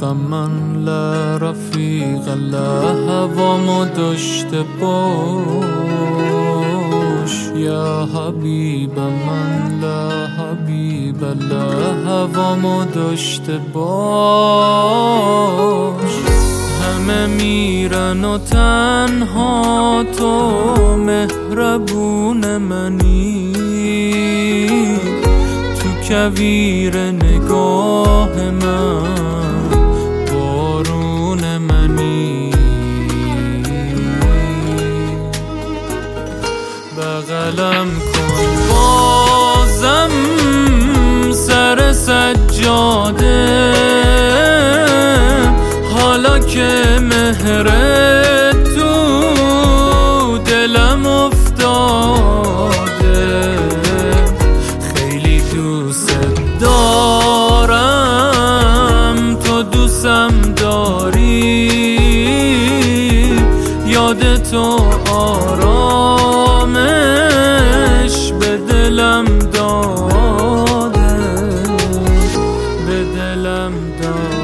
من لا رفیق لا هوامو داشته باش یا حبیب من لا حبیب لا هوامو داشته باش همه میرن و تنها تو مهربون منی تو کویر نگاه من بارون منی بغلم کن بازم سر سجاده حالا که مهر تو دلم افتاده خیلی دوست دارم تو دوستم داری یاد تو آرامش به دلم داده به دلم داده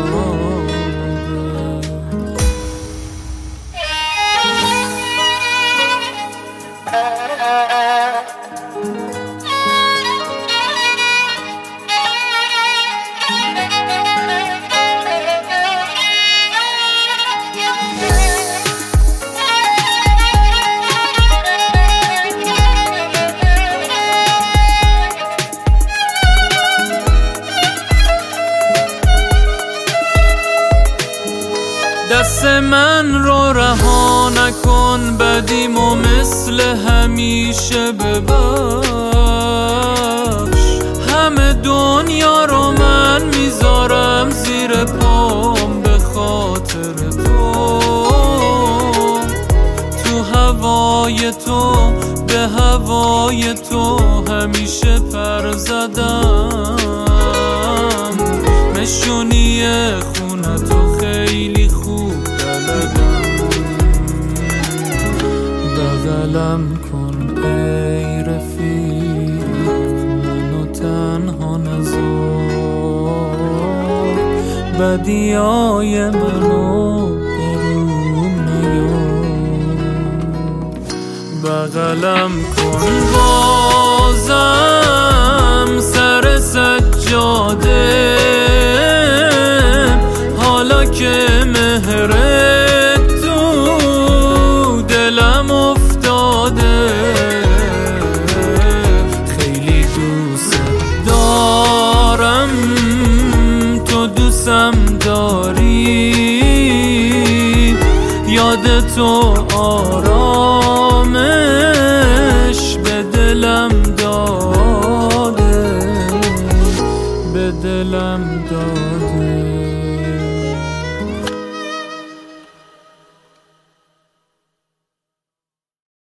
دست من رو رها نکن بدیمو مثل همیشه ببخش همه دنیا رو من میذارم زیر پام به خاطر تو هوای تو به هوای تو همیشه پر زدم نشونی خونه تو خیلی خوب بلدم بغلم کن ای رفیق منو تنها نذار بدیای منو بروم نیار بغلم کن بازم سر سجاده حالا که مهر تو دلم افتاده خیلی دوست دارم تو دوستم داری یاد تو آرامش به دلم داده به دلم داده